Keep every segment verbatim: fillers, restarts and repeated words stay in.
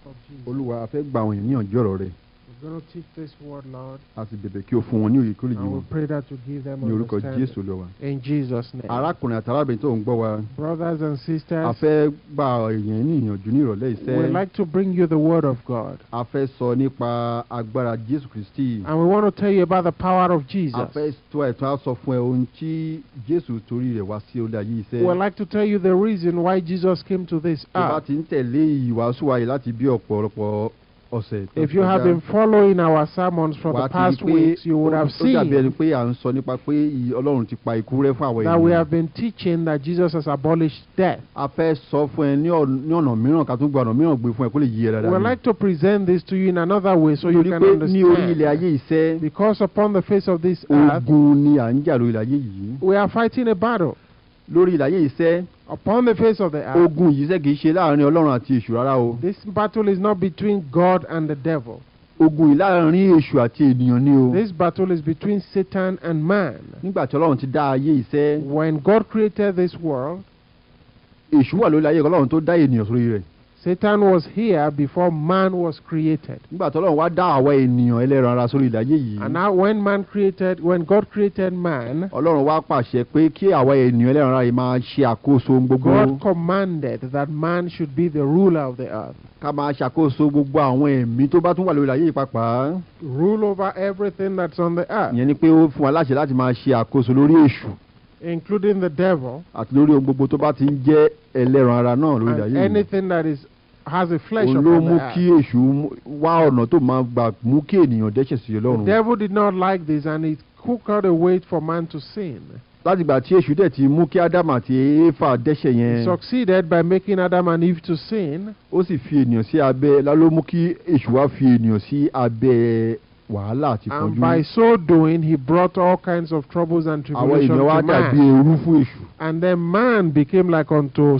of Jesus. Olúwa a fẹ́ gba àwọn ènìyàn níyànjú ọ̀rọ̀ rẹ. We're going to teach this word, Lord. A sì bẹ̀bẹ̀ kí o fún wọn ní òye kó lè yé And we wọn. pray that to give them Ní orúkọ understanding. Jésù Olúwa. In Jesus' name. Arákùnrin àti arábìnrin tó ń gbọ́ wa. Brothers and sisters, A fẹ́ gba èèyàn ní ìyànjú ní ìrọ̀lẹ́ we'd iṣẹ́. like to bring you the word of God. A fẹ́ sọ nípa agbára Jésù Kristi. And we want to tell you about the power of Jesus. A fẹ́ tó ẹ̀tọ́ á sọ fún ẹ ohun tí Jésù torí rẹ̀ wá sí orí ayé iṣẹ́. We'd like to tell you the reason why Jesus came to this Tó bá earth. ti ń tẹ̀lé ìwàásù wa yìí láti bí ọ̀pọ̀lọpọ̀ ọ̀sẹ̀ tó If you have been following our sermons for the past weeks, you would have ó dàbí ẹni seen pé à ń sọ nípa pé ì- Ọlọ́run ti pa ikú rẹ́ fún àwọn that we ènìyàn. have been teaching that Jesus has abolished death. A fẹ́ sọ fún ẹ ní ọ̀n- ní ọ̀nà mìíràn ká tún gba ọ̀nà mìíràn gbé fún ẹ kó lè yé ẹ dáadáa. We'd ni. like to present this to you in another way so you Nítorí can pé ní orí ilẹ̀ understand. ayé iṣẹ́ Because upon the face of this earth, ogun ni à ń jà lórí ilẹ̀ ayé yìí. we are fighting a battle. Lórí ilẹ̀ ayé iṣẹ́ Upon the face of the earth, ogun yìí ṣe kìí ṣe láàrin Ọlọ́run àti èṣù rárá o. this battle is not between God and the devil. Ogun yìí láàrin èṣù àti ènìyàn ni o. This battle is between Satan and man. Nígbà tí Ọlọ́run ti dá ayé iṣẹ́, When God created this world, èṣù wà lórí ayé Ọlọ́run tó dá ènìyàn sórí rẹ̀. Satan was here before man was created. Nígbà tí Ọlọ́run wá dá àwa ènìyàn ẹlẹ́ran ara sórí ilẹ̀ ayé yìí. And now when man created, when God created man, Ọlọ́run wá pàṣẹ pé kí àwa ènìyàn ẹlẹ́ran ara yìí máa ṣe àkóso ohun gbogbo. God commanded that man should be the ruler of the earth. Ká máa ṣàkóso gbogbo àwọn ẹ̀mí tó bá tún wà lórí ilẹ̀ ayé yìí pàápàá. Rule over everything that's on the earth, Ìyẹn ni pé ó fún wa láṣẹ láti máa ṣe àkóso lórí èṣù including the devil àti lórí ohun gbogbo tó bá ti ń jẹ́ ẹlẹ́ran ara náà lórí ilẹ̀ and ayé yìí. anything that is has a flesh Òun ló upon mú the kí earth. èṣù mú- wá ọ̀nà tó máa gbà mú kí ènìyàn dẹ́ṣẹ̀ sí The Ọlọ́run. devil did not like this and he cooked out a way for man to sin. Láti ìgbà tí èṣù dẹ̀ ti mú kí Ádámù àti Éfà dẹ́ṣẹ̀ He yẹn, succeeded by making Adam and Eve to sin, ó sì fi ènìyàn sí abẹ́ lá ló mú kí èṣù wá fi ènìyàn sí abẹ́ wàhálà àti and ìpọ́njú. by so doing he brought all kinds of troubles and Àwọn tribulations ènìyàn wá to dàbí man. ẹrú fún èṣù. And then man became like unto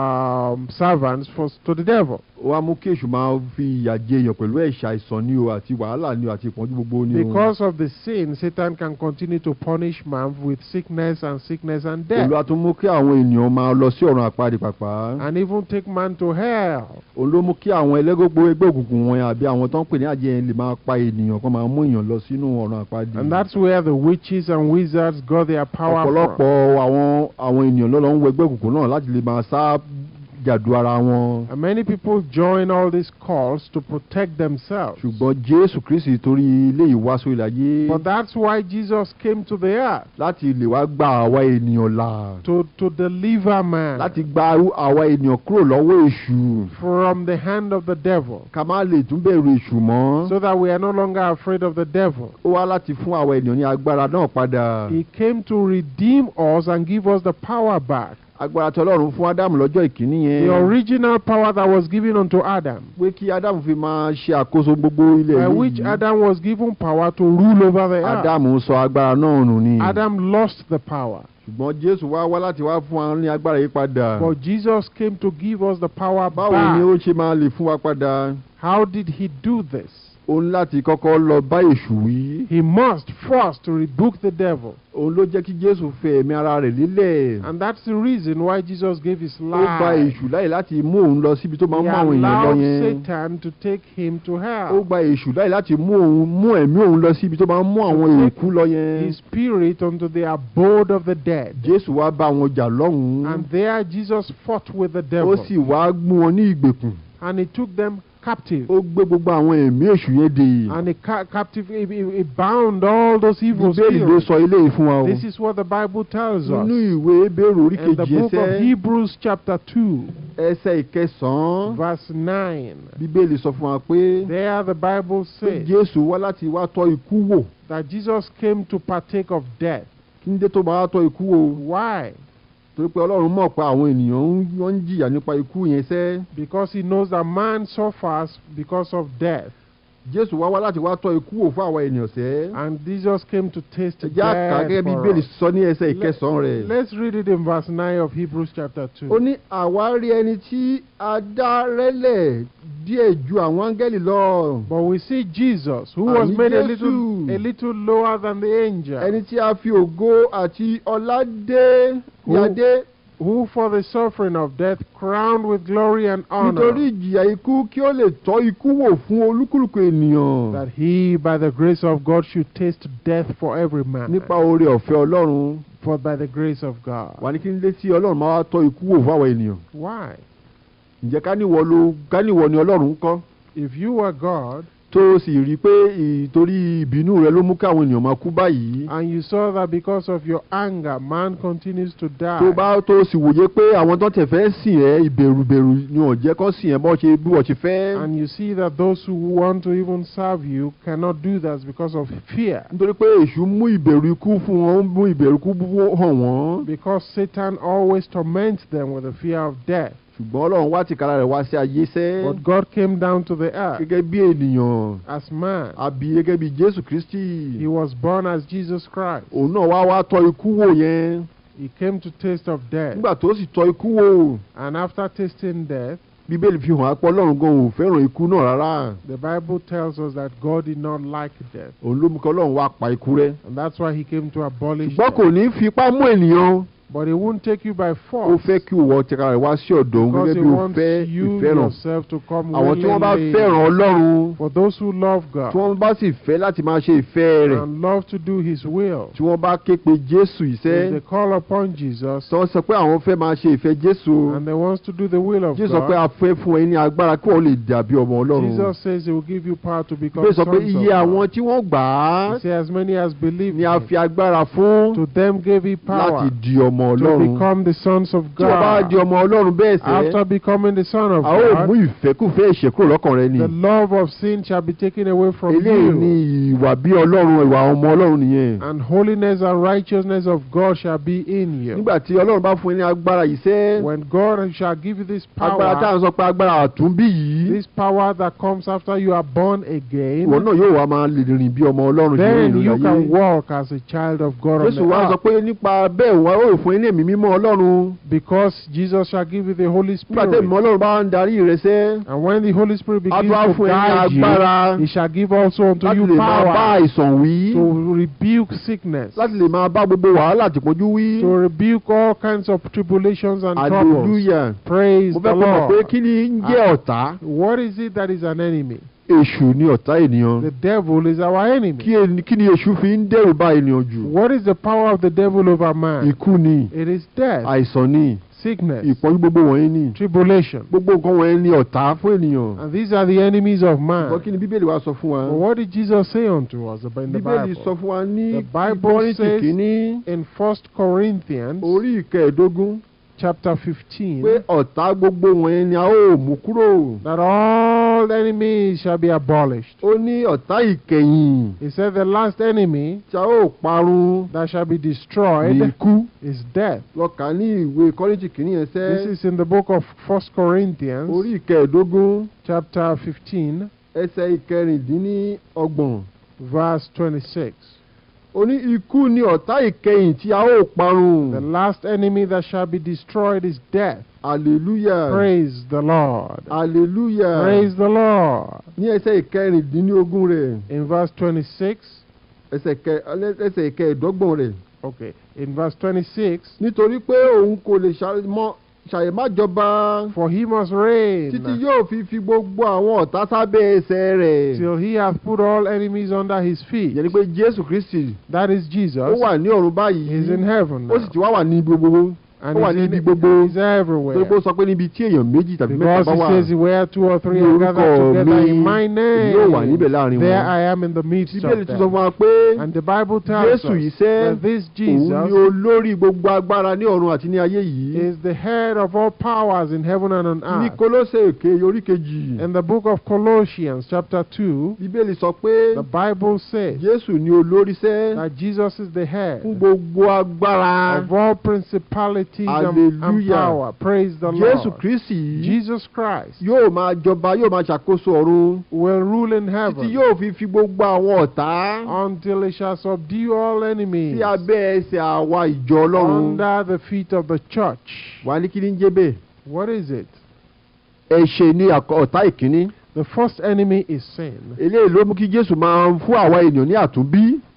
um, servants for, to the devil. Ó wá mú kí èṣù máa fi ìyà jẹ èèyàn pẹ̀lú ẹ̀ṣẹ̀ àìsàn ni o àti wàhálà ni o àti ìpọ́njú gbogbo ni o. Because of the sin, Satan can continue to punish man with sickness and sickness and death, Olúwa tún mú kí àwọn ènìyàn máa lọ sí ọ̀run àpáàdì pàpà. and even take man to hell. Òun ló mú kí àwọn ẹlẹ́gbẹ́gbẹ́ ẹgbẹ́ òkùnkùn wọn àbí àwọn tó ń pè ní àjẹ́ lè máa pa ènìyàn kan máa mú èèyàn lọ sínú ọ̀run àpáàdì. And that's where the witches and wizards got their power from. Ọ̀pọ̀lọpọ̀ àwọn àwọn ènìyàn ló lọ ń wọ ẹgbẹ́ òkùnkùn náà láti lè máa sá jàdù ara wọn. And many people join all these calls to protect themselves. Ṣùgbọ́n Jésù Kristi torí ilé ìwá sórí ilẹ̀ ayé But that's why Jesus came to the earth, láti lè wá gba àwa ènìyàn là. to, to deliver man Láti gba àwa ènìyàn kúrò lọ́wọ́ èṣù. from the hand of the devil, Ká má lè tún bẹ̀rù èṣù mọ́. so that we are no longer afraid of the devil. Ó wá láti fún àwa ènìyàn ní agbára náà padà. He came to redeem us and give us the power back. Agbára tí Ọlọ́run fún Ádámù lọ́jọ́ ìkíní yẹn. The original power that was given unto Adam, Pé kí Ádámù fi máa ṣe àkóso gbogbo ilẹ̀ by yìí. which Adam was given power to rule over the earth. Ádámù sọ agbára náà nù ni. Adam lost the power. Ṣùgbọ́n Jésù wá wá láti wá fún wa ní agbára yìí padà. But Jesus came to give us the power Báwo ni back. ó ṣe máa lè fún wa padà? How did he do this? Ó ní láti kọ́kọ́ lọ bá èṣù wí. He must first rebuke the devil. Òun ló jẹ́ kí Jésù fẹ ẹ̀mí ara rẹ̀ lélẹ̀. And that's the reason why Jesus gave his Ó gba life. èṣù láyè láti mú òun lọ síbi tó máa ń He mú àwọn èèyàn lọ allowed yẹn. Satan to take him to Ó hell. gba èṣù láyè láti mú òun mú ẹ̀mí òun lọ síbi tó máa ń mú àwọn èkú lọ yẹn. His spirit unto the abode of the dead. Jésù wá bá wọn jà lọ́hùn-ún. And there Jesus fought with the Ó devil. sì wá mú wọn ní ìgbèkùn. And he took them captive. Ó gbé gbogbo àwọn ẹ̀mí èṣù yẹn dè. And he ca- captive, he, he he bound all those evil Bíbélì ló spirits. sọ eléyìí fún wa o. This is what the Bible tells Nínú us. ìwé Hébérù orí In the kejì book of ẹsẹ̀ Hebrews chapter two, ẹsẹ̀ ìkẹsàn-án. verse nine, Bíbélì sọ fún wa pé there the Bible pé says Jésù wá láti wá tọ́ ikú wò. that Jesus came to partake of death. Kí ní dé tó máa tọ́ ikú wò? Why? Torí pé Ọlọ́run mọ̀ pé àwọn ènìyàn ń- wọ́n ń jìyà nípa ikú yẹn sẹ́. Because he knows that man suffers because of death. Jésù wá wá láti wá tọ́ ikú wò fún àwọn ènìyàn sẹ́. And Jesus came to taste Ẹ jẹ́ àká death gẹ́gẹ́ bí for Bíbélì us. sọ ní ẹsẹ̀ ìkẹsàn-án rẹ̀. Let's read it in verse nine of Hebrews chapter two. Ó ní àwa rí ẹni tí a dá rẹ́lẹ̀ díẹ̀ ju àwọn áńgẹ́lì lọ. But we see Jesus, who was Àní made a Jésù. little, a little lower than the angel, Ẹni tí a fi ògo àti ọlá dé Who- yadé. who for the suffering of death crowned with glory and honor, nítorí ìjìyà ikú kí ó lè tọ́ ikú wò fún olúkúlùkù ènìyàn, that he by the grace of God should taste death for every man. nípa oore ọ̀fẹ́ Ọlọ́run. For by the grace of God. wà ní kí n lé tí Ọlọ́run máa wá tọ́ ikú wò fún àwọn ènìyàn. Why? ǹjẹ́ ká níwọ ló ká níwọ ni Ọlọ́run kọ́, If you were God, tó o sì rí i pé ìtorí ìbínú rẹ ló mú káwọn ènìyàn máa kú báyìí, and you saw that because of your anger man continues to die, tó bá tó o sì wòye pé àwọn tó tẹ̀ fẹ́ sìn ẹ́ ìbẹ̀rùbẹ̀rù ni ò jẹ́ kó sìn ẹ́ bọ́ ṣe bí wọ́n ṣe fẹ́. and you see that those who want to even serve you cannot do that because of fear, nítorí pé èṣù mú ìbẹ̀rù ikú fún wọn, ó mú ìbẹ̀rù ikú hàn wọ́n. because Satan always torments them with the fear of death. ṣùgbọ́n Ọlọ́run wá tìkára rẹ̀ wá sí ayé sẹ́, But God came down to the earth gẹ́gẹ́ bí ènìyàn, as man. àbí gẹ́gẹ́ bí Jésù Kristi. He was born as Jesus Christ. òun náà wá wá tọ́ ikú wò yẹn. He came to taste of death, nígbà tó sì tọ́ ikú wò, and after tasting death, Bíbélì fi hàn pé Ọlọ́run gan ò fẹ́ràn ikú náà rárá. the Bible tells us that God did not like death, òun ló mú kí Ọlọ́run wá pa ikú rẹ́. and that's why he came to abolish ṣùgbọ́n kò death. ní fipá mú ènìyàn. But he won't take you by ó force, fẹ́ kí ìwọ tìkára rẹ̀ wá sí ọ̀dọ̀ òun because gẹ́gẹ́ he bí ó wants fẹ́ you ìfẹ́ràn. yourself to come àwọn tí wọ́n bá willingly. fẹ́ràn Ọlọ́run, For those who love God tí wọ́n bá sì fẹ́ láti máa ṣe ìfẹ́ rẹ̀, and love to do his will, tí wọ́n bá ké pe Jésù if iṣẹ́, they call upon Jesus tí wọ́n sọ pé àwọn fẹ́ máa ṣe ìfẹ́ Jésù, and they want to do the will of Jésù sọ pé God, a fẹ́ fún ẹ ní agbára kí wọ́n lè dàbí ọmọ Ọlọ́run. Jesus says he will give you power to become Bíbélì sọ sons pé of iye God. àwọn tí wọ́n gbà á He says, as many as believe ni a him, fi agbára fún to them gave he power láti di ọmọ to Ọlọ́run. become the sons of tí wọ́n bá God. di ọmọ Ọlọ́run bẹ́ẹ̀ sẹ́, After becoming the son of a ó mú God, ìfẹ́kùfẹ́ ẹ̀ṣẹ̀ kúrò lọ́kàn rẹ ni. the love of sin shall be taken away from eléyìí ni you, ìwà bí Ọlọ́run, ìwà ọmọ Ọlọ́run nìyẹn. and holiness and righteousness of God shall be in you. nígbà tí Ọlọ́run bá fún ẹ ní agbára yìí sẹ́, When God shall give you this agbára tá à power, ń sọ pé agbára àtúnbí yìí, this power that comes after you are born ìwọ again, náà yóò wá máa lè rìn bí ọmọ Ọlọ́run ṣe then rìn you láyé. can walk as a child of God on Jésù wá the sọ earth, pé nípa bẹ́ẹ̀ wá ó fún ẹ ní ẹ̀mí mímọ́ Ọlọ́run. because Jesus shall give you the Holy nígbà tí Spirit. ẹ̀mí Ọlọ́run bá ń darí rẹ sẹ́, And when the Holy Spirit a begins tún wá to fún ẹ ní guide agbára you, he shall give also unto láti you lè máa bá power àìsàn wí, to rebuke sickness, láti lè máa bá gbogbo wàhálà tìpọ́njú wí. to rebuke all kinds of tribulations and troubles. Hallelujah. Praise mo the fẹ́ kó mọ̀ pé Lord. kí ni ń jẹ́ ọ̀tá? What is it that is an enemy? Èṣù ni ọ̀tá ènìyàn. The devil is our enemy. kí ẹni- kí ni èṣù fi ń dẹ́rù bá ènìyàn jù? What is the power of the devil over man? Ikú ni, It is death, àìsàn ni, sickness, ìpọ́njú gbogbo wọ̀nyí ni. tribulation. gbogbo nǹkan wọ̀nyí ni ọ̀tá fún ènìyàn. And these are the enemies of ṣùgbọ́n man. kí ni Bíbélì wa sọ fún wa? But what did Jesus say unto us about in the Bíbélì sọ Bible? fún wa ní The Bible Kọ́ríńtì says kìíní in First Corinthians orí ìkẹẹ̀dógún chapter fifteen, pé ọ̀tá gbogbo wọ̀nyí ni a ó mú kúrò. that all enemies shall be abolished. ó ní ọ̀tá ìkẹyìn He said the last enemy tí a ó parun that shall be ní destroyed ikú. is death. lọ kà ní ìwé Kọ́ríńtì kìíní yẹn This sẹ́, is in the book of First Corinthians orí ìkẹẹ̀dógún chapter fifteen, ẹsẹ̀ ìkẹrìndínlọ́gbọ̀n. verse twenty-six. ó ní ikú ni ọ̀tá ìkẹyìn tí a ó parun. The last enemy that shall be destroyed is death. hallelujah. Praise the Lord. hallelujah. Praise the Lord. ní ẹsẹ̀ ìkẹrìndínlógún rẹ̀, In verse twenty-six, ẹsẹ̀ ìkẹ- ẹsẹ̀ ìkẹẹ̀dọ́gbọ̀n rẹ̀. okay, in verse twenty-six, nítorí pé òun kò lè ṣàìmọ́- ṣàìmájọba for he must reign títí yóò fi fi gbogbo àwọn ọ̀tá sábẹ́ ẹsẹ̀ rẹ̀. till he hath put all enemies under his feet. ìyẹn ni pé Jésù Kristi That is ó Jesus. wà ní ọ̀run He's in báyìí, heaven ó sì now. ti wá wà ní gbogbo, And ó wà he's, ní in, ibi gbogbo. he's everywhere. torí pé ó sọ pé níbi tí èèyàn méjì tàbí mẹ́ta Because bá he wà, says, where two or three ní are orúkọ gathered together mi in my èmi yóò wà níbẹ̀ name, láàrin there wọn. I am in the midst Bíbélì of tún sọ them. fún wa pé And the Bible tells Jésù yìí us sẹ́, that this òun ni Jesus olórí gbogbo agbára ní ọ̀run àti ní ayé yìí. is the head of all powers in heaven and on ní earth. Kólósè èké orí kejì, In the book of Colossians chapter two, Bíbélì sọ pé the Bible says Jésù ni olórí sẹ́ that Jesus is the head fún gbogbo agbára. of all principalities and, and Hallelujah. power. Praise the Jésù Lord. Kristi yìí Jesus Christ yóò máa jọba, yóò máa ṣàkóso ọ̀run will rule in títí heaven yóò fi fi gbogbo àwọn ọ̀tá until he shall subdue all enemies sí abẹ́ ẹsẹ̀ àwa ìjọ Ọlọ́run. under the feet of the church. wà á ní kí ni ń jẹ́ bẹ́ẹ̀? What is it? ẹ̀ṣẹ̀ ni àkọ́- ọ̀tá ìkíní. The first enemy is sin. eléyìí ló mú kí Jésù máa ń fún àwa ènìyàn ní àtúnbí.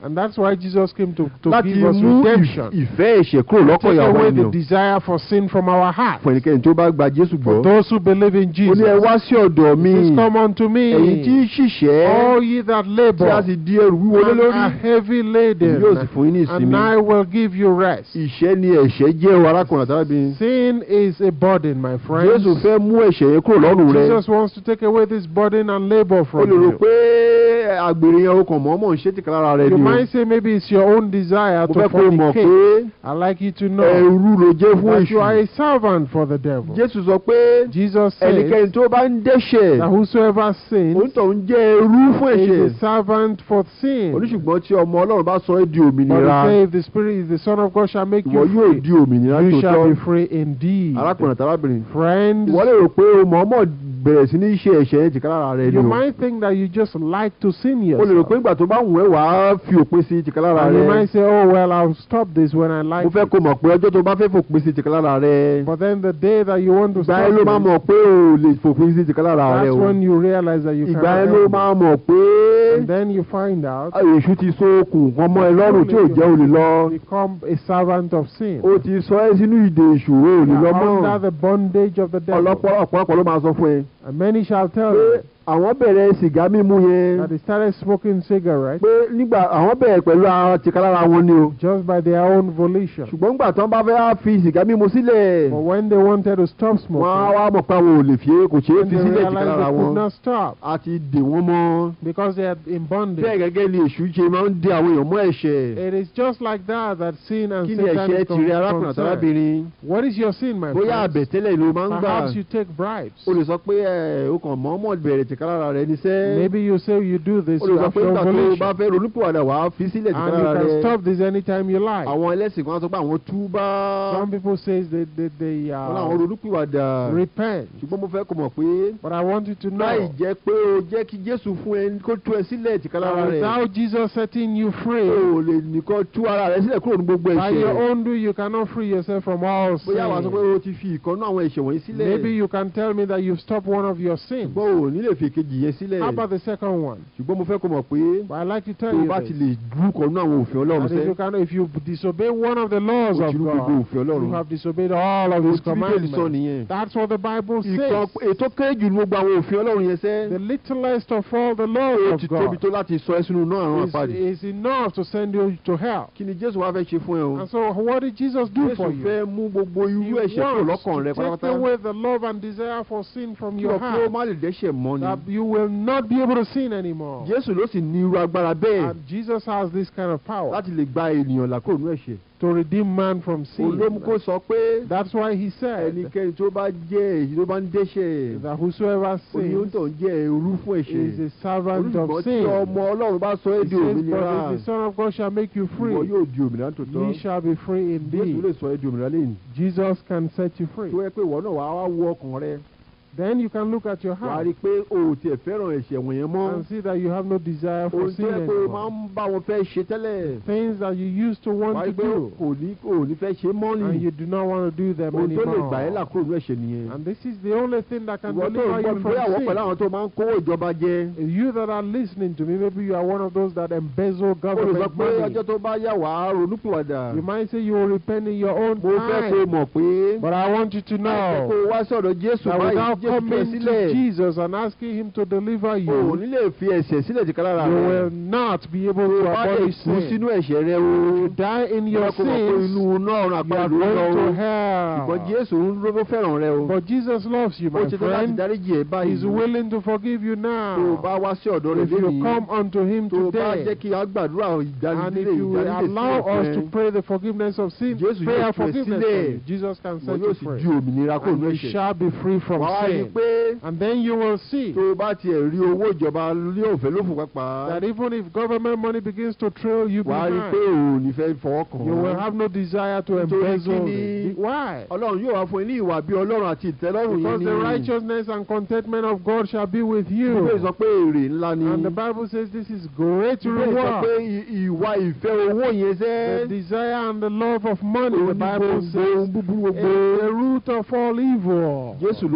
And that's why Jesus came to, to láti give us mú redemption. ìfẹ́ ẹ̀ṣẹ̀ kúrò lọ́kàn Take ìyàwó away the ènìyàn. desire for sin from our hearts. Fún ẹnikẹ́ni tó bá gba Jésù For gbọ́. those who believe in Ó Jesus. ní ẹ wá sí ọ̀dọ̀ mi. Please come unto me. Ẹ̀yin tí ń ṣiṣẹ́. All ye that labor. Tí a sì di ẹrù wíwo lé And lórí. are heavy laden. Yóò sì fún yín ní And ìsinmi. I will give you rest. Ìṣẹ́ ni ẹ̀ṣẹ̀ jẹ́ o arákùnrin àtàlábìnrin. Sin is a burden, my friends. Jésù fẹ́ mú ẹ̀ṣẹ̀ yẹn kúrò lọ́rùn rẹ. Jesus wants to take away this burden and labor O from lè rò you. pé àgbèrè yẹn o kàn mọ̀ọ́mọ̀ ń ṣe tìkára ara rẹ You ni o. might say maybe it's your own desire Mo to fẹ́ kó o mọ̀ pé fornicate. I'd like you to know ẹrú ló jẹ́ fún that you are èṣù. a servant for the devil. Jésù sọ pé Jesus says ẹnikẹ́ni tó bá ń dẹ́ṣẹ̀ that whosoever sins òǹtọ̀ ń jẹ́ ẹrú fún is ẹ̀ṣẹ̀. a servant for sin. Oníṣùgbọ́n tí ọmọ Ọlọ́run bá sọ ẹ́ di But òmìnira, he say, if the Spirit is the Son of God shall make ìwọ you yóò free, di òmìnira you shall be tòótọ́. free indeed. Arákùnrin àtàlábìnrin. Friends, Ìwọ lè rò pé o mọ̀ọ́mọ̀ bẹ̀rẹ̀ sí ní ṣe ẹ̀ṣẹ̀ yẹn tìkára ara rẹ ni you o. might think that you just like to sin O lè rò pé yourself. ìgbà tó bá wù ẹ́ wàá fi òpin sí tìkára ara And you rẹ. might say, oh, well, I'll stop this when I like Mo fẹ́ it. kó mọ̀ pé ọjọ́ tó bá fẹ́ fòpin sí tìkára ara rẹ. But then the day that you want to Ìgbà stop yẹn ló máa this, mọ̀ pé o lè fòpin sí tìkára ara rẹ that's o. when you realize that you Ìgbà cannot yẹn ló help máa it. mọ̀ pé And then you find out èṣù ti so okùn kan mọ́ ẹ lọ́rùn tí ò jẹ́ o lè lọ. become a servant of sin. Ó ti sọ ẹ́ sínú ìdè ìṣòro ò lè You lọ are mọ́. under the bondage of the devil. Ọlọ́pọ̀ ọ̀pọ̀lọpọ̀ ló máa sọ fún ẹ And many shall tell pé you àwọn bẹ̀rẹ̀ sìgá mímu yẹn that they started smoking cigarettes pé nígbà àwọn bẹ̀rẹ̀ pẹ̀lú ara tìkálára wọn ni o. just by their own volition. Ṣùgbọ́n nígbà tán bá fẹ́ fi sìgá mímu sílẹ̀, But when they wanted to stop wọ́n á smoking, wá mọ̀ pé àwọn ò lè fi kò ṣeé then fi they sílẹ̀ realized tìkálára they could wọn. not stop A ti dè wọ́n mọ́. because they had been bondage. Bẹ́ẹ̀ gẹ́gẹ́ ni èṣù ṣe máa ń dè àwọn èèyàn mọ́ ẹ̀ṣẹ̀. It is just like that that sin and Kí ni Satan ẹ̀ṣẹ̀ is tìrẹ arákùnrin concerned. àtàlábìnrin? What is your sin, my Bóyá friend? àbẹ̀tẹ́lẹ̀ ló máa ń gbà. Perhaps you take bribes. O lè sọ pé ẹ o kàn mọ̀ọ́mọ̀ bẹ̀rẹ̀ tìkálára rẹ níṣẹ́. Maybe you say you do this O lè you sọ have pé no nígbà tó o bá volition. fẹ́ ronúpìwàdà wàá fi sílẹ̀ And you tìkálára can rẹ. stop this anytime you like. Àwọn ẹlẹ́sìn kan sọ pé àwọn túbá. Some people say they, they, they Wọ́n láwọn uh, ronúpìwàdà. repent. Ṣùgbọ́n mo fẹ́ kó mọ̀ pé But I want you to láì know jẹ́ pé o jẹ́ kí Jésù fún ẹ kó tú ẹ sílẹ̀ tìkálára that rẹ̀. without Jesus setting you free, O lè nìkan tú ara rẹ sílẹ̀ kúrò ní gbogbo by your ẹ̀ṣẹ̀. own do, you cannot free yourself from all Bóyá wàá sọ pé sin. o ti fi ìkànnú àwọn ẹ̀ṣẹ̀ wọ̀nyí sílẹ̀. Maybe you can tell me that you've stopped one of your sins. Ṣùgbọ́n o ò ní lè fi èkejì yẹn sílẹ̀. How about the second one? Ṣùgbọ́n mo fẹ́ kó mọ̀ pé But I'd like to tell tó o you bá ti this. lè dúkọ̀ nínú àwọn òfin Ọlọ́run That if you sẹ́. can, if you disobey one of the laws O of ti rú gbogbo God, òfin Ọlọ́run. you have disobeyed all of His O ti Bíbélì sọ commandments. nìyẹn. That's what the Bible Ìkan says. ètò kéré jù ní gbogbo àwọn òfin Ọlọ́run yẹn sẹ́. The littlest of all the Ó laws ti of tóbi God tó láti sọ ẹ́ sínú náà àrùn is, àpáàdì. is enough to send you to hell. Kí ni Jésù wá fẹ́ ṣe fún ẹ o? And so, what did Jesus do Jésù for you? fẹ́ mú gbogbo He irú ẹ̀ṣẹ̀ kúrò wants lọ́kàn rẹ to take pátápátá. away the love and desire for sin from Kí your ọkùnrin ó heart, má lè dẹ́ṣẹ̀ mọ́ ni. that you will not be able to sin anymore. Jésù ló sì ní irú agbára bẹ́ẹ̀ And Jesus has this kind of power láti lè gba ènìyàn là kúrò nínú ẹ̀ṣẹ̀. to redeem man from Òun ló mú sin. kó sọ pé That's why He said ẹnikẹ́ni tó bá jẹ́ èyí tó bá ń dẹ́ṣẹ̀ that whosoever sins oníyóntọ̀ ń jẹ́ ẹrú fún is ẹ̀ṣẹ̀. a servant Olùgbọ́n of tí sin. ọmọ Ọlọ́run bá sọ ẹ́ He di says, òmìnira, but if the Son of God shall make you ìwọ free, yóò di òmìnira tòótọ́. ye shall be free Jésù lè indeed. sọ ẹ́ di òmìnira lẹ́yìn. Jesus can set you free. Tó yẹ pé ìwọ náà wàá wá wo ọkàn rẹ. Then you can look at your Wàá heart rí i pé o ò tiẹ̀ fẹ́ràn ẹ̀ṣẹ̀ wọ̀nyẹn mọ́. and see that you have no desire for Ohun tó sin yẹ pé o máa anymore. ń bá wọn fẹ́ ṣe tẹ́lẹ̀. Things that you used to Wàá want rí to i pé do kò ní kò ní fẹ́ ṣe mọ́ and ni. you do not want to do them Ohun tó lè gbà ẹ́ là anymore. kúrò nínú ẹ̀ṣẹ̀ nìyẹn. And this is the only thing that can Ìwọ tó ń deliver gbọ́ you mi from bóyá àwọn pẹ̀lú sin. àwọn tó máa ń kówó ìjọba jẹ. You that are listening to me, maybe you are one of those that embezzle Ó lè sọ government pé ọjọ́ money. tó bá yà wá ronúpìwàdà. You might say you will repent in your own Mo fẹ́ kó o time. mọ̀ pé But I want you to láìpẹ́ kó know o wá sọ̀dọ̀ Jésù that báyìí without Jésù tú ẹ coming to sílẹ̀. Jesus and asking Him to deliver O ò you, ní lè fi ẹ̀ṣẹ̀ sílẹ̀ jìkà lára you rẹ. will not be able Tó o to bá lè abolish kú sin. sínú ẹ̀ṣẹ̀ rẹ o. You die in your Bóyá kó mọ̀ pé sins, inú náà ọ̀run you àpá are ìlú lọ going to o. hell. Ṣùgbọ́n Jésù ń ló fẹ́ràn rẹ o. But Jesus loves you, Ó my ti tán láti friend. dáríjì ẹ̀ báyìí. He's willing to forgive you Tó o now. bá wá sí ọ̀dọ̀ rẹ̀ If you lónìí. come unto Him Tó o bá jẹ́ today, kí a gbàdúrà and ìdánilé if you will ìdánilé allow sílẹ̀ us fún to ẹ. pray the forgiveness of sin, Jésù prayer yóò tú ẹ forgiveness for sílẹ̀. you, Jesus can Wọ́n set yóò you sì free. di òmìnira kúrò And nínú you ẹ̀ṣẹ̀. shall be free from Wàá rí i sin. pé And then you will see tó o bá tiẹ̀ rí owó ìjọba ní òfé lófò pápá. that even if government money begins to trail you Wàá rí i pé behind, o ò ní fẹ́ fọwọ́ kàn you will án. have no desire to Nítorí embezzle kíni? it. Why? Ọlọ́run yóò wá fún ẹ ní ìwà bí Ọlọ́run àti ìtẹ́lọ́rùn yẹn Because ni. the righteousness and contentment of God shall be with Bíbélì you. sọ pé èrè ńlá ni. And the Bible says this is great Bíbélì sọ pé reward. ì- ìwà ìfẹ́ owó yẹn The sẹ́. desire and the love of money, the Òun ní Bible gbogbo says, ohun búburú is gbogbo. the root of all evil. Jésù ló lè mú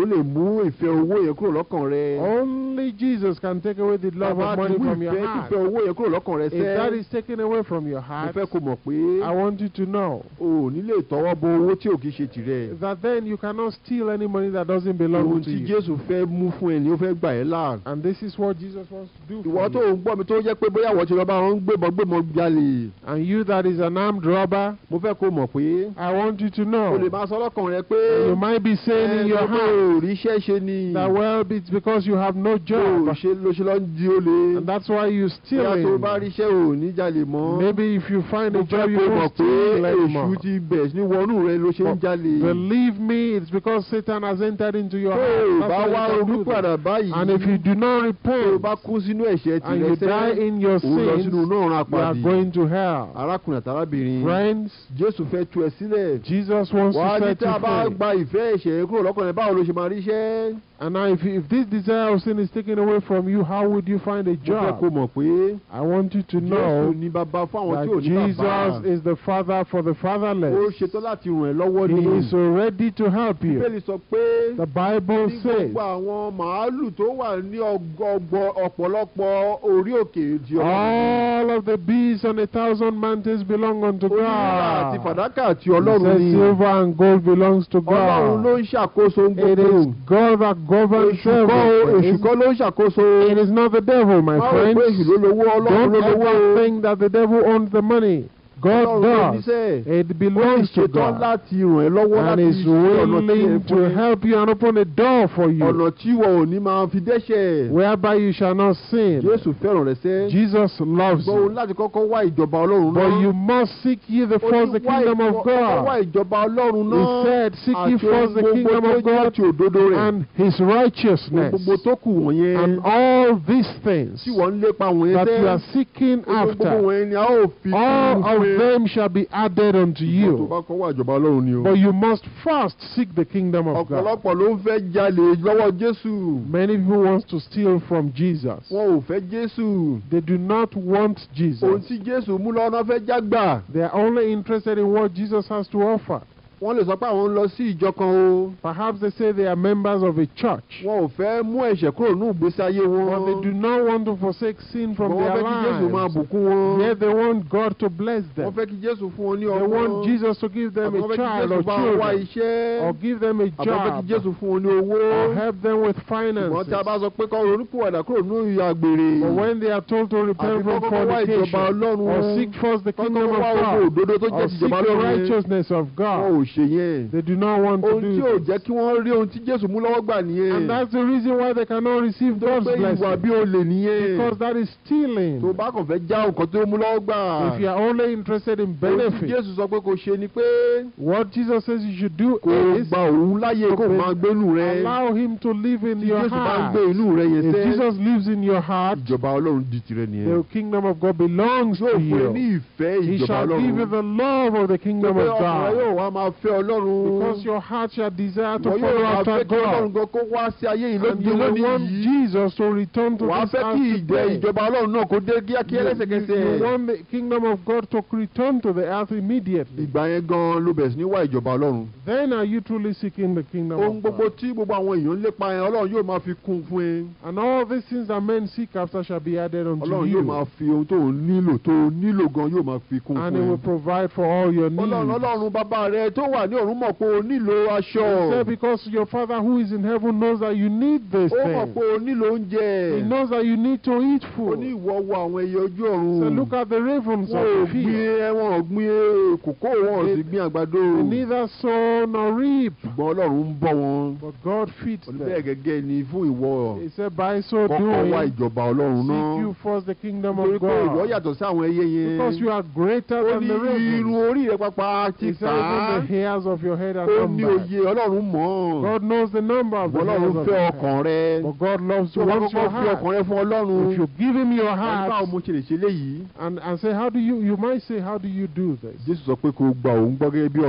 mú ìfẹ́ owó yẹn kúrò lọ́kàn rẹ. Only Jesus can take away the love of money from your heart. ìfẹ́ owó yẹn kúrò lọ́kàn rẹ sẹ́. If that is taken away from your heart, mo fẹ́ kó mọ̀ pé I want you to know o ò ní lè tọwọ́ bọ owó tí ò kì í ṣe tìrẹ. that then you cannot steal any money that doesn't belong ohun to tí you. Jésù fẹ́ mú fún ẹ ni ó fẹ́ gbà ẹ́ là. And this is what Jesus wants to do ìwọ for tó you. ń gbọ́ mi tó jẹ́ pé bóyá wọ́n ti lọ bá wọn gbébọn gbébọn jalè. And you that is an armed robber, mo fẹ́ kó mọ̀ pé I want you to o know. lè máa sọ lọ́kàn rẹ pé You might be saying in your ẹ heart ò ríṣẹ́ ṣe ni. that, well, it's because you have no o job. ṣe ló ṣe lọ ń di olè. And that's why you steal bóyá tó it. bá ríṣẹ́ ò ní jalè mọ́. Maybe if you find a mo job, fẹ́ you kó mọ̀ don't pé steal èṣù anymore. ti bẹ̀ ní wọnú rẹ ló ṣe ń jalè. Believe me, it's because Satan has entered into your tó o heart. bá That's wá why you can ronú do that. padà báyìí. And if you do not tó o repent bá kú sínú ẹ̀ṣẹ̀ and you tìrẹ die sẹ́. in your òun lọ sins, sínú náà rán you are apàdé. going to hell. arákùnrin àtàrábìnrin. Friends, Jésù fẹ́ tú ẹ sílẹ̀. Jesus wants wàá to ní set tí a you bá free. gba ìfẹ́ ẹ̀ṣẹ̀ kúrò lọ́kàn rẹ báwo ló ṣe máa ríṣẹ́. And now if, if this desire of sin is taken away from you, how would you find a mo fẹ́ job? kó mọ̀ pé I want you to Jésù know ní bàbá fún àwọn that tí ò ní bàbá. Jesus is the Father for the ó fatherless. ṣetán láti ràn ẹ́ lọ́wọ́ ni. He is ready to help you. Bíbélì sọ pé The Bible ní says gbogbo àwọn màálù tó wà ní ọgọgbọ ọ̀pọ̀lọpọ̀ orí òkè di Ọlọ́run. all of the beasts on a thousand mountains belong unto Oníwúrà àti God. fàdákà àti He Ọlọ́run says ni. silver and gold belongs to Ọlọ́run ló God. ń ṣàkóso It gbogbo. is God that governs Èṣù kọ́ èṣù everything. kọ́ ló ń ṣàkóso. It is not the devil, my Má rò pé èṣù friends. ló lówó Ọlọ́run Don't ló lówó. ever think that the devil owns the money. God Ọlọ́run ló does. níṣẹ́. It Ó belongs to ṣetán God. láti ràn ẹ́ lọ́wọ́ And láti is ṣe ọ̀nà tí ẹ willing to fún ẹ. help you and open a door for you, Ọ̀nà tí wọn ò ní máa fi dẹ́ṣẹ̀. whereby you shall not sin. Jésù fẹ́ràn rẹ sẹ́. Jesus loves Gbọ́ òun you. láti kọ́kọ́ wá ìjọba Ọlọ́run náà. But you must seek ye the Ó ní first the wá kingdom ìjọ- of kọ́kọ́ wá God. ìjọba Ọlọ́run He náà. said, seek ye Àti first the ohun kingdom gbogbo of tó jẹ́ God ti òdodo rẹ̀. and his Ohun righteousness. gbogbo tó kù wọ̀nyẹn. And all these things Tí wọ́n ń lépa wọ̀nyẹn that sẹ́. you are seeking Ohun gbogbo after, wọ̀nyẹn ni a ó fi all fún of un. them shall be added unto Tó you. bá kọ́ wá ìjọba Ọlọ́run ni o. But you must first seek the kingdom of God. Ọ̀pọ̀lọpọ̀ ló ń fẹ́ jalè lọ́wọ́ Jésù. Many people want to steal from Jesus. Wọn ò fẹ́ Jésù. They do not want Ohun Jesus. tí Jésù mú lọ́nà fẹ́ jágbà. They are only interested in what Jesus has to offer. Wọ́n lè sọ pé àwọn ń lọ sí ìjọ kan o. Perhaps they say they are members of a church, Wọn ò fẹ́ mú ẹ̀ṣẹ̀ kúrò ní ìgbésí ayé wọn. but they do not want to forsake sin from Wọ́n their fẹ́ kí Jésù máa lives. bùkún wọn. Yet they want God to bless Wọ́n them. fẹ́ kí Jésù fún wọn ní They ọmọ. want Jesus to give them Àbí a wọ́n fẹ́ kí child Jésù or bá wọn wá children, iṣẹ́. or give them a Àbí wọ́n fẹ́ kí job, Jésù fún wọn ní owó. or help them with Ṣùgbọ́n finances. tí a bá sọ pé kọ́ ronúpìwàdà kúrò ní ìyà àgbèrè. But when they are told to repent Àbí from kọ́kọ́ wá ìjọba fornication, Ọlọ́run. or seek first the kingdom Kọ́kọ́ of wá ogun God, òdodo tó or jẹ́ seek tìjọba the Ọlọ́run yẹn. righteousness of Wọn God, ò ṣe yẹn. they do not want to Ohun tí ò do jẹ́ this. kí wọ́n rí ohun tí Jésù mú lọ́wọ́ gbà nìyẹn. And that's the reason why they cannot receive Tó God's pé ìwà blessing, bí olè nìyẹn. because that is stealing. Tó bá kàn fẹ́ já nǹkan tó mú lọ́wọ́ gbà. If you are only interested in Ohun tí benefit, Jésù sọ pé kò ṣe ni pé what Jesus says you should do kò is gba òun láyè kó máa gbénú rẹ. allow him to live in Tí your Jésù bá ń heart. gbé inú rẹ yẹn If sẹ́. Jesus lives in your heart, Ìjọba Ọlọ́run di tirẹ̀ the nìyẹn. kingdom of God belongs Yóò to fún ẹ ní you. ìfẹ́ He ìjọba shall give you Ọlọ́run. the love of the kingdom Pé of ọkùnrin God, yóò wá máa fẹ́ Ọlọ́run. because your heart shall desire to Wọ́n yóò follow máa after fẹ́ kí Ọlọ́run God. gan kó wá sí ayé yìí And you lónìí will want yìí. Jesus to return to Wàá this fẹ́ earth kí to ìjẹ play. ìjọba Ọlọ́run náà kó dé kíákíá You, lẹ́sẹ̀kẹsẹ̀. you want the kingdom of God to return to the earth immediately. Ìgbà yẹn gan ló bẹ̀rẹ̀ sí ní wá ìjọba Ọlọ́run. Then are you truly seeking the kingdom Ohun of gbogbo God? tí gbogbo àwọn èèyàn ń lépa yẹn Ọlọ́run yóò máa fi kún fún ẹ. And all these things that men seek after shall be added unto Ọlọ́run yóò máa you, fi ohun tó nílò tó nílò gan yóò máa fi kún and he fún will ẹ. provide for all your Ọlọ́run needs. Ọlọ́run bàbá rẹ tó wà ní ọ̀run mọ̀ pé o nílò aṣọ. He said, because your Father who is in heaven knows that you need this Ó mọ̀ thing. pé o nílò oúnjẹ. He knows that you need to eat Ó ní food. ìwọ wo àwọn ẹyẹ ojú ọ̀run. So look at the ravens Wọ́n ò of the gbin field. ẹ wọn ò gbin kòkó wọn ò sì gbin àgbàdo. They neither sow nor reap, Ṣùgbọ́n Ọlọ́run ń bọ́ wọn. but God feeds Bẹ́ẹ̀ them. gẹ́gẹ́ ni fún ìwọ. He said, by so Kọ́kọ́ wá doing, ìjọba Ọlọ́run seek náà. you first the kingdom Nítorí of pé ìwọ God, yàtọ̀ sí àwọn ẹyẹ yẹn. because you are greater Ó than ní the irun ravens. orí rẹ pápá ti He said, kà á. even the hairs of your head are Ó ní numbered. òye Ọlọ́run mọ̀. God knows the number of the hairs Ọlọ́run of fẹ́ your head. ọkàn rẹ. But God loves Tí you, o bá wants your kọ́kọ́ fi heart. ọkàn rẹ fún Ọlọ́run. If you give him your Ẹni báwo heart, mo ṣe lè ṣe léyìí? and, and say, how do you, you might say, how do you do this? Jésù sọ pé kó gba òun gbọ́ gẹ́gẹ́ bí ọ̀nà.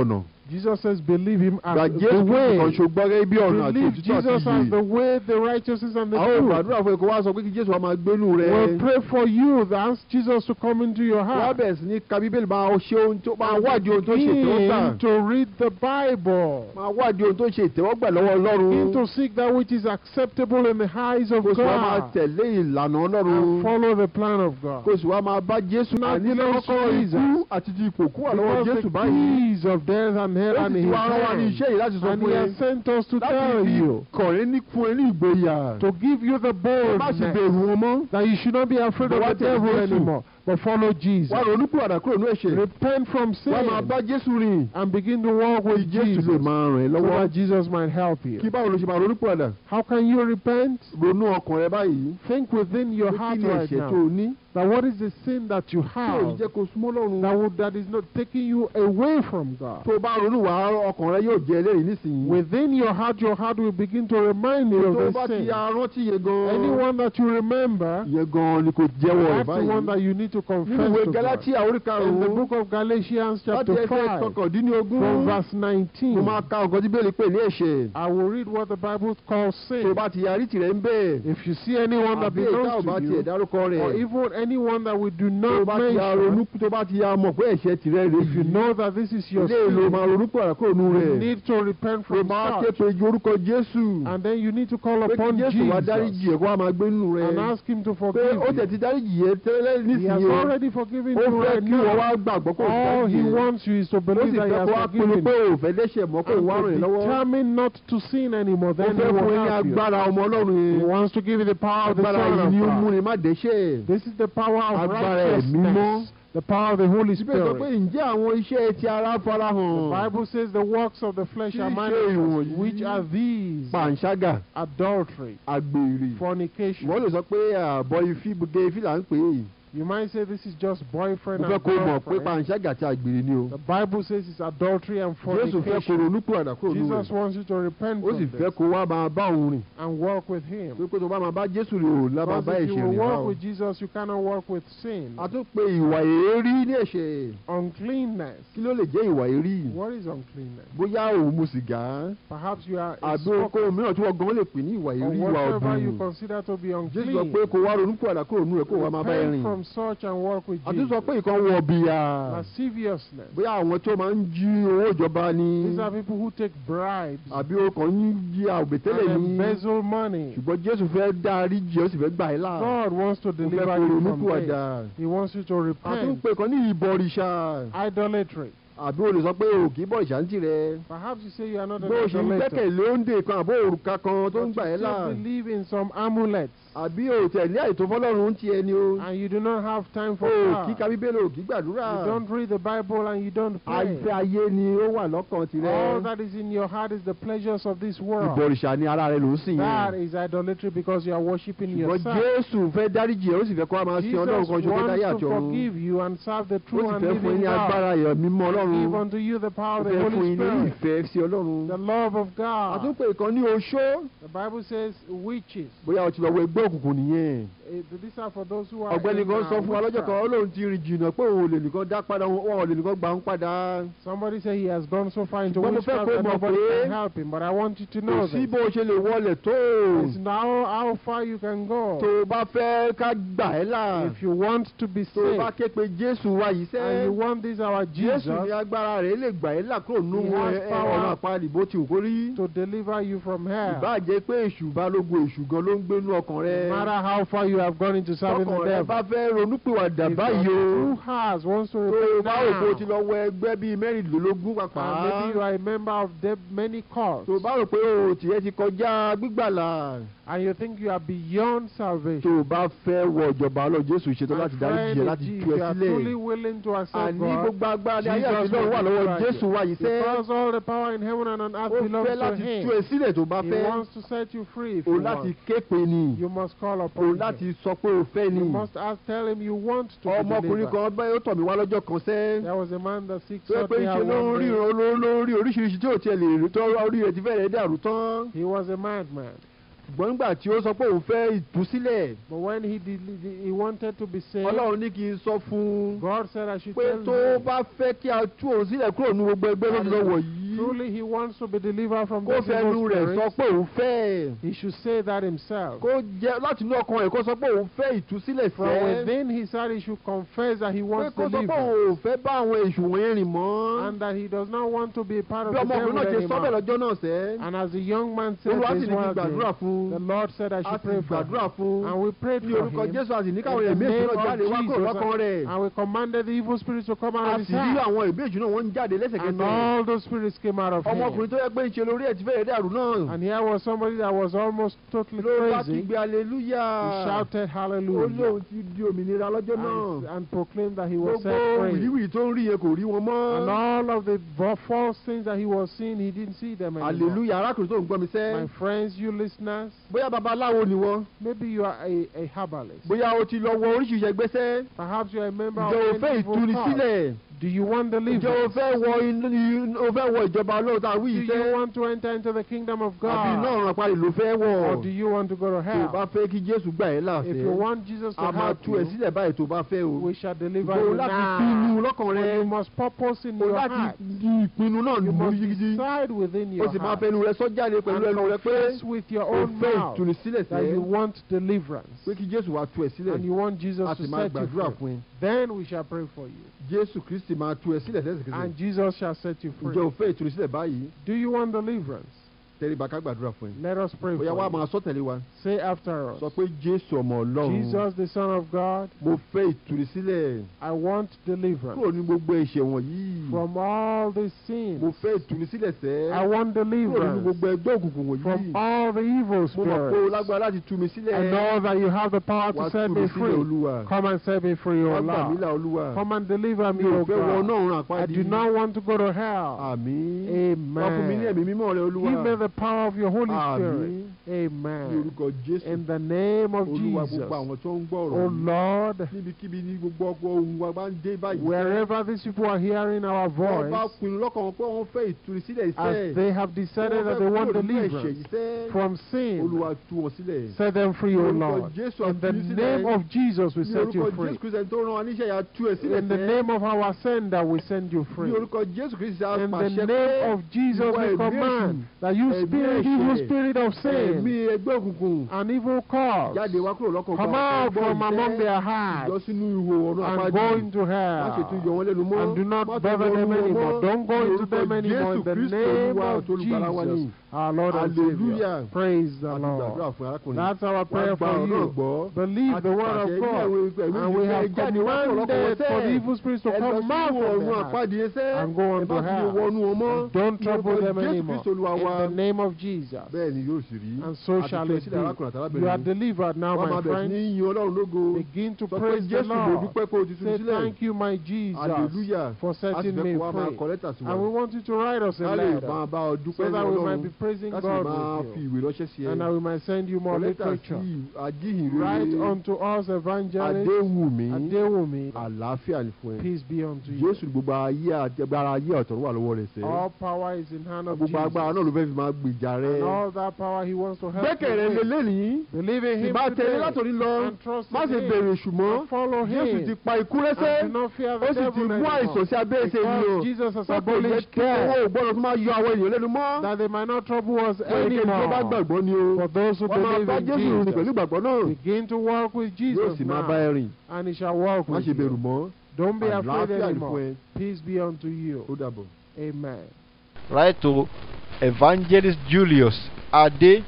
Jesus says, believe him as Gba the Jésù Kristi way. kan ṣo gbọ́ gẹ́gẹ́ bí ọ̀nà àti Believe òtítọ́ àti Jesus as ìyè. the way, the righteousness, and the Àwọn truth. ìgbàdúrà fún ẹ̀kọ́ wá sọ pé kí Jésù wá máa gbénú rẹ̀. We'll pray for you. Ask Jesus to come into your Wọ́n heart. bẹ̀rẹ̀ sí ní ka Bíbélì máa ṣe ohun tó máa wádìí ohun tó ṣe ìtẹ́wọ́gbà. Begin to read the Bible. Máa wádìí ohun tó ṣe ìtẹ́wọ́gbà lọ́wọ́ Ọlọ́run. Begin to seek that which is acceptable in the eyes of Kó sì wá máa God. tẹ̀lé ìlànà Ọlọ́run. And follow the plan of God. Kó sì wá máa bá Jésù Not àní bless lọ́kọ́ Jesus. ikú àti ti ipò kú wà lọ́wọ́ Because Jésù the báyìí. keys of death and hell Ó and sì ti his wá rán wa ní hand. iṣẹ́ yìí láti sọ And fún he ẹ. has sent us to Láti tell fi you, kọ̀rẹ́ ní fún ẹ ní ìgboyà. to give you the Má sì boldness bẹ̀rù wọn mọ́. that you should not be afraid But of what the is devil Jesus? anymore, but follow Jesus. Wá ronúpìwàdà kúrò ní ẹ̀ṣẹ̀. Repent from sin Wá máa bá Jésù rìn. and begin to walk Kí with Jésù Jesus lè máa ràn ẹ́ so lọ́wọ́. that Jesus might help you. Kí báwo ló ṣe máa ronúpìwàdà? How can you repent? Ronú ọkàn rẹ báyìí. Think within your Pé heart kí ni right ẹ̀ṣẹ̀ tó now o ní? that what is the sin that you Tí ò ní have jẹ́ kó súnmọ́ Ọlọ́run. that, would, that is not taking you away from God. Tó o bá ronú wá ọkàn rẹ yóò jẹ́ ẹlẹ́rìí nísìnyí. Within your heart, your heart will begin to remind you Tó of o this bá ti sin. arántí yẹn gan-an. Anyone that you remember, Yẹn gan-an ni kò jẹ́wọ́ rẹ̀ that's the one báyìí. that you need to Nínú confess ìwé to God. Gálátíà orí In the karùn-ún. book of Galatians Láti chapter ẹsẹ̀ five, kọkàndínlógún. from verse nineteen, Mo máa ka nǹkan tí Bíbélì pè ní ẹ̀ṣẹ̀. I will read what the Bible calls Tó o sin. bá ti yarí tìrẹ ń bẹ̀. If you see anyone that Àbí ìta ò belongs bá to tiẹ̀ you, dárúkọ or rẹ̀. even anyone that we do Tó o not bá ti ya mention, ronú tó o bá ti ya mọ̀ pé ẹ̀ṣẹ̀ tìrẹ rèé if you yìí. know that this is your Ilé ìlò sin, máa ronú pọ̀ àkókò nù you rẹ̀. need to repent Ló from máa ké such. pe orúkọ Jésù. And then you need to call Pé kí upon Jésù wá dáríjì Jesus ẹ̀ kó wá máa gbé nínú rẹ̀. and ask him to Pé forgive ó tẹ̀ you. ti dáríjì ẹ̀ tẹ́lẹ̀ He has nísìnyí o. already forgiven Ó you fẹ́ right kí wọ́n now. wá gbàgbọ́ kó All he dáríjì ẹ̀. wants you is to Ó believe sì that he fẹ́ has kó wá pinnu forgiven pé you. ò fẹ́ dẹ́ṣẹ̀ mọ́ kó And wá rìn to lọ́wọ́. determine not to sin anymore, Ó then he fẹ́ fún will yín help you. agbára ọmọ Ọlọ́run He yẹn. wants to give you the power of the Agbára Son yìí of ni ó mú God. ni má dẹ́ṣẹ̀. This is the power of Agbára ẹ̀mí mọ́. righteousness, the power of the Holy Síbẹ̀ sọ pé Spirit. ǹjẹ́ àwọn iṣẹ́ ti ara farahàn. The Bible says the works of the flesh Kí are ṣe manifest, ìwọ̀nyí? which are these: Pàǹságà, adultery, àgbèrè. fornication. Wọ́n lè sọ pé àbọ̀ ifí gé ifí là ń pè é. You might say this is just boyfriend Mo fẹ́ and kó mọ̀ pé girlfriend. pàǹságà àti àgbèrè ni o. The Bible says it's adultery and Jésù fẹ́ kó fornication. ronú kúrò kúrò nínú Jesus rẹ̀. wants you to repent Ó sì from fẹ́ this kó wá máa bá òun rìn. and walk with Him. Pé pé tó bá máa bá Jésù rìn ò lábàá Because bá if you ẹ̀ṣẹ̀ will rìn rà walk o. with Jesus, you cannot walk with sin. A tún pe ìwà èérí ní ẹ̀ṣẹ̀. Uncleanness. Kí ló lè jẹ́ ìwà èérí? What is uncleanness? Bóyá òun mu sìgá. Perhaps you are a Àbí smoker, okòwò mìíràn tí wọ́n gan lè pè ní ìwà or èérí ìwà whatever you ọ̀dùn. consider to be Jésù sọ unclean. pé kó wá ronú kúrò kúrò nínú rẹ̀ kó wá máa bá ẹ Repent rìn. from such and walk with A tún sọ Jesus. pé ìkan wọ bìyà. Lasciviousness. Bóyá àwọn tó máa ń jí owó ìjọba ni. These are people who take bribes Àbí o kàn ń jí àbẹ̀tẹ́lẹ̀ and ni. embezzle money. Ṣùgbọ́n Jésù fẹ́ dárí jì ó sì fẹ́ gbà ẹ́ là. God wants to Ó fẹ́ deliver kó you ronú from kúrò this. dà. He wants you to A tún repent. pè kan ní ìbọ̀rìṣà. Idolatry. Àbí o lè sọ pé o kì í bọ̀ ìṣántì rẹ. Perhaps you say you are not an Bó o ṣe ń idolater. gbẹ́kẹ̀lé oúnjẹ kan àbó òrùka kan tó But ń you gbà ẹ́ là. still believe in some amulets Àbí o tẹ̀lé àìtó fọlọ́run ti ẹni o. and you do not have time O for kì í God. ka Bíbélì o kì í gbàdúrà. You don't read the Bible and you don't pray. Àìfẹ́ ayé ni ó wà lọ́kàn All tirẹ̀. that is in your heart is the pleasures of this world. Ìbọ̀rìṣà ni ara rẹ ló ń sìn That yẹn. is idolatry because you are worshiping Ṣùgbọ́n yourself. Jésù fẹ́ dáríjì ẹ́ ó sì fẹ́ kó a máa sin Jesus Ọlọ́run kan ṣoṣo tó dáyé wants àti to ọ̀run. forgive you and serve the Ó true sì and fẹ́ fún yín living ní God. agbára ẹ̀yọ̀ mímọ́ Give Ọlọ́run. unto you the power Ó of the fẹ́ fún Holy yín ní Spirit, ìfẹ́ sí Ọlọ́run. the love of A tún God. pè kan ní oṣó. The Bible says witches. Bóyá o ti lọ wọ ẹgbẹ́ òkùnkùn nìyẹn. Eh, These are for those who are Ọ̀gbẹ́ni in, kan uh, sọ fún wa lọ́jọ́ kan witchcraft. ó lóun ti rìn jìnnà pé òun ò lè nìkan dá padà wọn ò lè nìkan gbà ń padà. Somebody said he has gone so far into Ṣùgbọ́n mo fẹ́ witchcraft kó that mọ̀ nobody pé can help him. But I want you to Kò know sí this. bó o ṣe lè wọlé tó. It's now how far you can go. Tó o bá fẹ́ ká gbà ẹ́ là. If you want to be Tó o bá saved ké pe Jésù wa yìí and you sẹ́. want this our Jésù ní Jesus agbára rẹ̀ lè gbà ẹ́ là kúrò nínú He has ẹ- ẹ- power ọ̀nà àpáàdì bó ti wù kó rí. to deliver you from hell. Ìbá jẹ́ pé èṣù balógun èṣù gan ló ń gbénú ọkàn rẹ. No matter how far you have gone into serving Ọkàn the rẹ devil. bá fẹ́ ronúpìwàdà If báyìí your o. true heart wants to Tó o repent bá rò pé o ti now, lọ wọ ẹgbẹ́ bíi mẹ́rìnlélógún and pàpà. maybe you are a member of the many cults, Tó o bá rò pé o tiẹ̀ ti kọjá gbígbàlà. and you think you are beyond salvation, Tó o bá fẹ́ wọ ìjọba Ọlọ́run Jésù ṣetán my láti dárí friend, jì ẹ́ if láti you tú ẹ are truly sílẹ̀. willing to accept Àní God, gbogbo agbára ní ayé Jesus àti lọ́run will wà lọ́wọ́ deliver you. Jésù wa yìí sẹ́. Because all the power in heaven and on earth Ó belongs fẹ́ to láti tú ẹ Him. sílẹ̀ tó bá He fẹ́. wants to set you free if O you láti want. ké pe ni. You must call O upon Him. láti sọ pé o fẹ́ ni. You must ask, tell Him you want to be Ọmọkùnrin delivered. kan bẹ́ẹ̀ ó tọ̀ mí wá lọ́jọ́ kan sẹ́. There was a man that seeks Tó yẹ sought pé me ṣe out ló ń one rí day. lórí oríṣiríṣi tí ò tiẹ̀ lè rí tó orí rẹ̀ ti fẹ́rẹ̀ dàrú tán. He was a madman. ṣùgbọ́n nígbà tí ó sọ pé òun fẹ́ ìtúsílẹ̀. But when he did, he wanted to be saved, Ọlọ́run ní kí n sọ fún un God said I should pé tell tó him bá fẹ́ kí a tú òun sílẹ̀ kúrò ní gbogbo ẹgbẹ́ that lọ́wọ́ if yìí. truly he wants to be delivered from Kó the fẹnu evil rẹ̀ sọ spirits, pé òun fẹ́. he should say that himself. Kó jẹ́ láti inú ọkàn rẹ̀ kó sọ pé òun fẹ́ ìtúsílẹ̀ From fẹ́. within his heart he should confess that he Pé wants kó sọ pé deliverance òun ò fẹ́ bá àwọn èṣù wọ̀nyẹn rìn mọ́. and that he does not want to be a part of Bí the ọmọkùnrin devil náà ṣe sọ bẹ́ẹ̀ anymore. lọ́jọ́ náà sẹ́. And as the young man said Olúwa sì this ní kí one gbàdúrà day, fún the un. Lord said I A should sì pray for gbàdúrà him. fún un. And we prayed Ní for orúkọ him. Jésù a sì ní káwọn In ẹ̀mí the èṣù name náà jáde of wá kúrò Jesus, lọ́kàn rẹ̀. and we commanded the evil spirits to come out A of his sì rí heart. àwọn ẹ̀mí èṣù náà wọ́n ń jáde And lẹ́sẹ̀kẹsẹ̀. all those spirits came out of him. Ọmọkùnrin tó yẹ pé ń ṣe lórí ẹ̀ ti fẹ́rẹ̀ dàrú náà. And here was somebody that was almost totally Ló bá crazy. kígbe hallelujah. He shouted Ó hallelujah lóun ti di òmìnira lọ́jọ́ and, náà. and proclaimed that he was Gbogbo set free. wìrìwìrì tó ń rí yẹn kò rí wọn mọ́. And all of the vo- false things that he was seeing, he didn't see them anymore. Hallelujah, arákùnrin tó ń gbọ́ mi sẹ́. My friends, you listeners, Bóyá babaláwo ni wọ́n. maybe you are a, a herbalist. Bóyá o ti lọ wọ oríṣiríṣi ẹgbẹ́ sẹ́. Perhaps you are a member Ǹjẹ́ o of fẹ́ an evil cult. ìtúnisílẹ̀? Do you want Ǹjẹ́ o deliverance? fẹ́ wọ inú o fẹ́ wọ ìjọba Ọlọ́run tá a wí Do yìí you sẹ́? want to enter into the kingdom of Àbí iná God? ọ̀run àpárí ló fẹ́ wọ̀? Or do you want to go to Tó o bá hell? fẹ́ kí Jésù gbà ẹ́ là If you sẹ́. want Jesus to A máa help tú ẹ you, sílẹ̀ báyìí tó o bá fẹ́ o. we shall deliver Ìgbò you láti pinnu now. lọ́kàn But rẹ. you must purpose in O your láti heart. di ìpinnu náà You lù must gidigidi. decide within O your sì máa heart fẹnu rẹ sọ jáde pẹ̀lú ẹnu rẹ and pé confess with your o own fẹ́ mouth ìtúnisílẹ̀ that you sẹ́. want deliverance Pé kí Jésù wá tú ẹ sílẹ̀. and you want Jesus A to sì máa set you gbàdúrà free. fún ẹ. Then we shall pray for you Jésù Kristi máa tú ẹ sílẹ̀ lẹ́sẹ̀kẹsẹ̀. and Jesus shall set you Ǹjẹ́ free. o fẹ́ ìtúnisílẹ̀ báyìí? Do you want deliverance? Tẹríba ká gbàdúrà fún ẹ. Let us pray for Bóyá wá you. máa sọ tẹ̀lé wa. Say after us, Sọ pé Jésù ọmọ Ọlọ́run. Jesus the Son of God, Mo fẹ́ ìtúnisílẹ̀ I want deliverance kúrò ní gbogbo ẹ̀ṣẹ̀ wọ̀nyí. from all the Mo sins. fẹ́ ìtúnisílẹ̀ sẹ́. I want Kúrò nínú deliverance gbogbo ẹgbẹ́ òkùnkùn from wọ̀nyí. all the evil Mo mọ̀ pé o spirits. lágbára láti tú mi sílẹ̀. I know that you have the power Wá to set tú me mi sílẹ̀ free. Olúwa. Come and set me free, Wá O gbà mí là Lord. Olúwa. Come and deliver me, Mi ò O fẹ́ wọ God. náà ràn I àpáàdì. do not want to go to hell. Àmín. Wá fún mi ní ẹ̀mí Amen. mímọ́ rẹ Olúwa. Give me the power of your Holy Àmín. Spirit. Ní Amen. orúkọ Jésù. In the name of Olúwa Jesus. gbogbo àwọn tó ń gbọ́ ọ̀rọ̀ O yìí. Lord, Níbikíbi ní gbogbo ọkọ̀ ohun wa bá ń dé báyìí. wherever these people are hearing our Wọ́n bá voice, pinnu lọ́kàn wọn pé wọ́n fẹ́ ìtúnisílẹ̀ as iṣẹ́. they have decided that they want deliverance from sin, Olúwa tú wọn sílẹ̀. set them free, O Lord. Jésù In the àtúnṣílẹ̀. name of Jesus, we Ní set you orúkọ free. Jésù Kristi tó rán wa níṣẹ́ yà tú ẹ sílẹ̀. In the name of our sender, we send you Ní free. orúkọ Jésù Kristi a In the pàṣẹ pé name of Jesus, ìwọ we ẹ̀mí command èṣù, that you ẹ̀mí spirit, evil ẹ̀ṣẹ̀, spirit of ẹ̀mí sin, ẹgbẹ́ òkùnkùn an evil cause, jáde wá kúrò lọ́kàn come out from among their hearts ìjọ sínú ihò ọ̀run and àpáàdì. go into Má ṣe tún yọ hell. wọ́n lẹ́nu mọ́. And do not Má tún bother yọ them wọ́n anymore. mọ́. Don't go Ní into orúkọ them anymore. In Jésù the Kristi name Olúwa of àti olùgbàlà wa Jesus, ni. our Lord and Hallelujah. Savior. Praise the A ti gbàdúrà Lord. fún arákùnrin. That's our Wá prayer gba for ọ̀rọ̀ náà you. gbọ́. Believe A the ti word pàṣẹ of ní God. ẹ̀wọ̀n ìpè ẹ̀mí And we ìfẹ́ have jáde wá kúrò lọ́kàn wọn commanded for the sẹ́. evil spirits to Ẹ lọ come sínú out from ọ̀run their hearts àpáàdì ẹsẹ́. and go Ẹ unto má fi hell. wọnú wọn mọ́. And don't Ní trouble orúkọ them Jésù anymore. Kristi Olúwa wa. In the name of Jesus. Bẹ́ẹ̀ ni yóò sì rí. And so A ti shall tú ẹ it sílẹ̀ arákùnrin àti be. You are arábìnrin. delivered now, Wọ́n my máa bẹ̀rẹ̀ sí friend. ní yin Ọlọ́run lógo. Begin to Sọ pé praise the Jésù mo Lord. dúpẹ́ pé o ti tú mi Say sílẹ̀. thank you, my Jesus, Hallelujah. for A sì setting fẹ́ me kó wá máa free. kọ lẹ́tà sí wa. And we want you to write us a Ká lè letter máa bá ọ dúpẹ́ so ní that we might Ọlọ́run. be praising Ká sì God máa with fi you. ìwé ránṣẹ́ sí ẹ. And that we might send you more Kọ lẹ́tà literature. sí ajíhìnrere. Write unto us, evangelist Adéwùmí. Adéwùmí. Àlàáfíà ni fún ẹ. Peace be unto you. Jésù gbogbo ayé àti agbára ayé ọ̀tọ̀run wà lọ́wọ́ rẹ̀ sẹ́. All power is in hand of Gbogbo agbára náà Jesus. ló fẹ́ fi máa gbèjà rẹ. And all that power he wants to help Gbẹ́kẹ̀ rẹ you with. lélẹ́yìn. Believe in him Ìbá tẹ̀lé today látòrí lọ. and trust Má in ṣe him bèrè ṣùgbọ́n. and follow Jésù ti him. pa ikú rẹ́sẹ́. And do not fear Ó the sì ti devil mú anymore. àìsàn sí abẹ́ ẹsẹ̀ ènìyàn. Because Jesus has Pé kò yẹ abolished kí owó death, ò gbọ́dọ̀ tó máa yọ àwọn ènìyàn lẹ́nu mọ́. that they might not trouble us Ẹnikẹ́ni tó bá anymore. gbàgbọ́ ni o. For those who Wọ́n máa believe bá in Jésù rìn pẹ̀lú Jesus, ìgbàgbọ́ náà. begin to walk with Yóò Jesus sì máa bá now, ẹ rìn. and he shall walk Má with ṣe bẹ̀rù you. mọ́. Don't be afraid Àlàáfíà ni fún anymore. ẹ. Peace be unto you. Ó dàbọ̀. Amen. Write to Evangelist Julius Ade,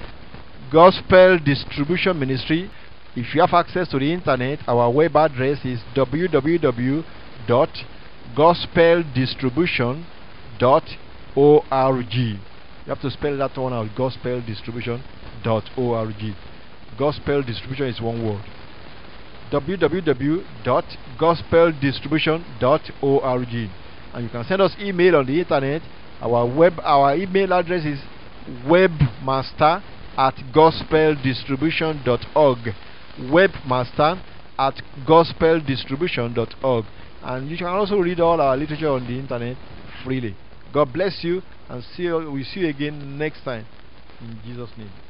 Gospel Distribution Ministry. If you have access to the internet, our web address is w w w dot gospel distribution dot org. You have to spell that one out, gospel distribution dot org. Gospel distribution is one word. w w w dot gospel distribution dot org. And you can send us email on the internet. Our web our email address is webmaster at gospel distribution dot org. Webmaster at gospel distribution dot org. And you can also read all our literature on the internet freely. God bless you, and see you, we see you again next time in Jesus' name.